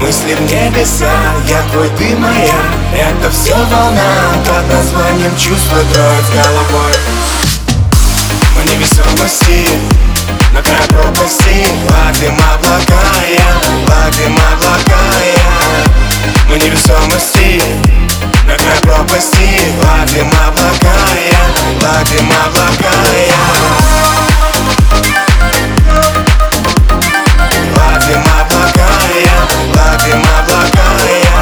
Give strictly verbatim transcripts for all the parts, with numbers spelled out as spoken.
Мысли в небеса, я твой, ты моя. Это все волна под названием чувства кроет головой. Мы невесомости, на край пропасти, гладим облака, я, гладим облака, я. Мы невесомости, на край пропасти, гладим облака, я, гладим облака, я. Гладим облака, я, гладим облака, я.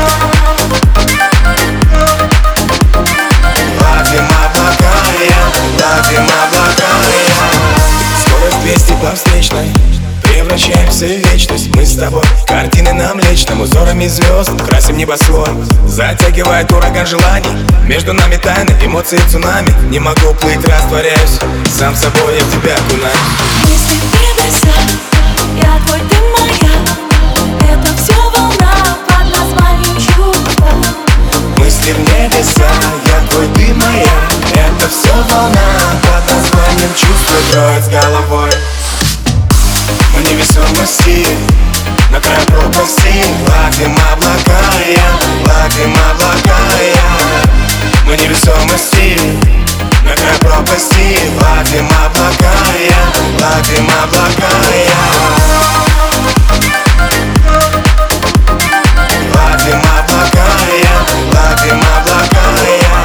Гладим облака, я, гладим облака, я. Скорость двести по встречной, превращаемся в вечность. Мы с тобой картины на Млечном, узорами звезд красим небосвод. Затягивает ураган желаний, между нами тайны, эмоции цунами. Не могу плыть, растворяюсь, сам собой я в тебя окунаюсь. Мысли в небеса, я твой, ты моя. Это все волна под названием чувства. Мысли в небеса, я твой, ты моя. Это все волна под названием чувства кроет с головой. Мы невесомости, на край пропасти, гладим облака, я, гладим облака, я. Мы невесомости, на край пропасти, гладим облака, я, гладим облака, я. Гладим облака, я, гладим облака, я.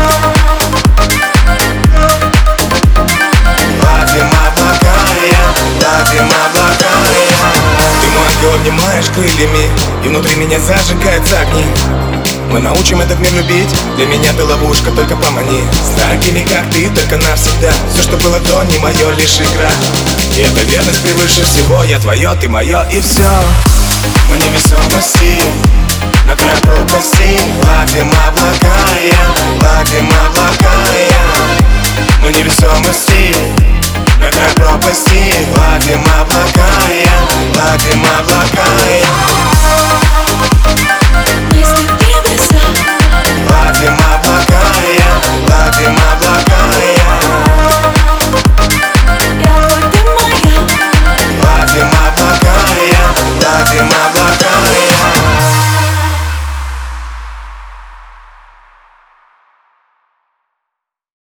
Гладим облака, я, гладим облака, я. Ты мой ангел, обнимаешь крыльями, и внутри меня зажигаются огни. Мы научим этот мир любить, для меня ты ловушка, только помани. С такими, как ты, только навсегда. Все, что было до, не мое, лишь игра. И эта верность превыше всего, я твое, ты мое, и все. Мы невесомости, на край пропасти, гладим облака, я, гладим облака, я. Мы невесомости, на край пропасти, гладим облака, я, гладим облака, я. Мысли в небеса, Гладим облака, я, гладим облака.